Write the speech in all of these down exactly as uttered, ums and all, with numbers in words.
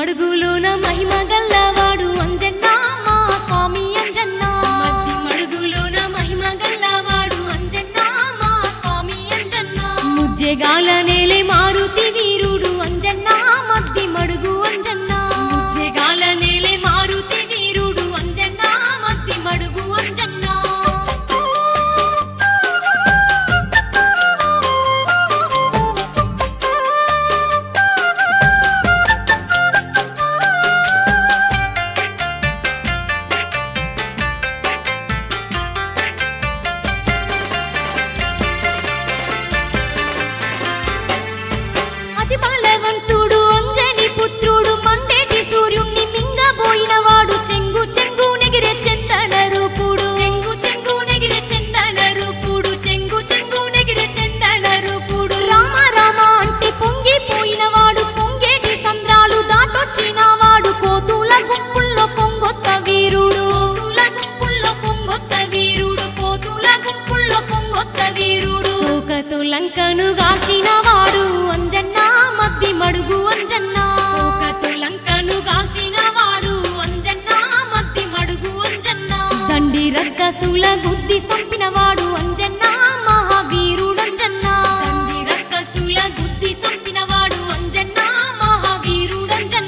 మడుగులోన మహిమ గల్లవాడు అంజన్న మా స్వామి అంజన్న మద్ది మడుగులోన మహిమ గల్లవాడు అంజన్న మా స్వామి అంజన్న ముజ్జెగాల నేలే మారుతి వీరుడు అంజన్న మద్ది మడుగు అంజన్న ముజ్జెగాల నేలే మారుతి వీరుడు అంజన్న మద్ది మడుగు అంజన్న బలవంతుడు అంజని పుత్రుడు మండేటి సూర్యుణ్ణి మింగబోయినవాడు చెంగు చెంగు నెగిరే చందన రూపుడు చెంగు చెంగు నెగిరే చందన రూపుడు చెంగు చెంగు నెగిరే చందన రూపుడు రామ రామ అంటే పొంగిపోయినవాడు పొంగేటి సంద్రాలు దాటొచ్చినవాడు కోతుల గుంపుల్లో పొంగొత్త వీరుడు కోతుల గుంపుల్లో పొంగొత్త వీరుడు కోతుల గుంపుల్లో పొంగొత్త వీరుడు కోకతు లంకను గాచినవాడు అంజన్న మద్ది మడుగు అంజన్న కోకతు లంకను గాల్చిన వాడు అంజన్న మద్ది మడుగు అంజన్న దండి రక్కసుల గుద్ది సంపినవాడు అంజన్న మహావీరుడు అంజన్న దండి రక్కసుల గుద్ది సంపినవాడు అంజన్న మహావీరుడు అంజన్న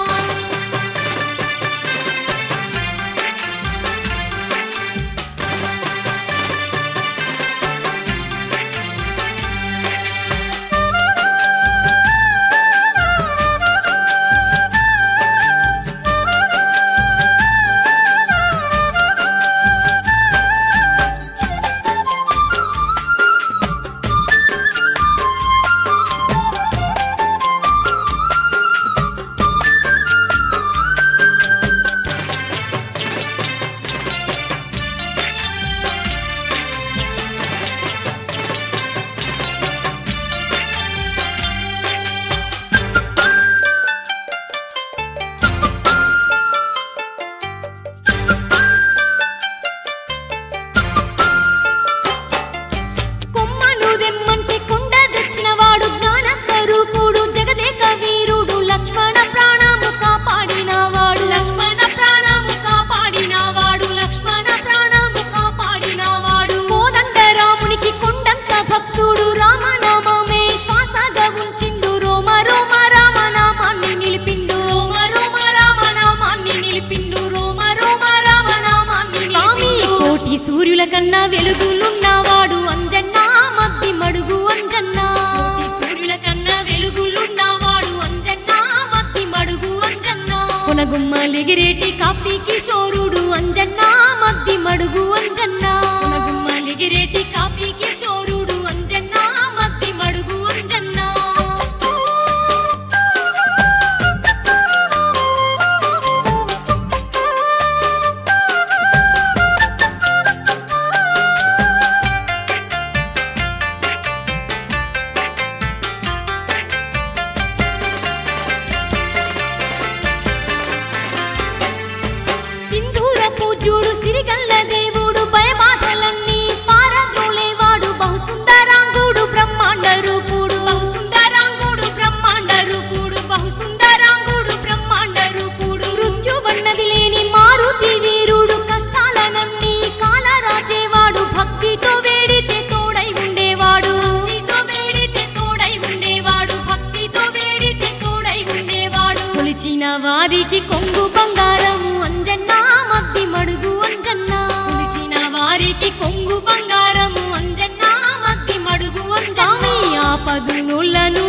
సూర్యుల కన్నా వెలుగులున్నవాడు అంజన్న మద్ది మడుగు అంజన్న సూర్యుల కన్నా వెలుగులున్నవాడు అంజన్న మద్ది మడుగు అంజన్న కొనగుమ్మలిగిరేటి కాపీ కిషోరుడు అంజన్న మద్ది మడుగు అంజన్న కొనగుమ్మలిగిరేటి కాపీ కిషోరుడు అంజన్న మద్ది మడుగు అంజన్న పూజ్యుడు సిరిగల్ల దేవుడు భయబాధలన్నీ పారద్రోలేవాడు బహుసుందరాంగుడు బ్రహ్మాండ రూపుడు బహుసుందరాంగుడు బ్రహ్మాండ రూపుడు బహుసుందరాంగుడు బ్రహ్మాండ రూపుడు మృత్యువన్నది లేని మారుతి వీరుడు కష్టాలనన్నీ కాలరాచేవాడు భక్తితో వేడితే తోడై ఉండేవాడు భక్తితో వేడితే తోడై ఉండేవాడు భక్తితో వేడితే తోడై ఉండేవాడు కొలిచిన వారికి కొంగు బంగారము అంజన్న మద్ది మడుగు అంజన్న కొలిచిన వారికి కొంగు బంగారము అంజన్న మద్ది మడుగు అంజన్న ఆపదునులను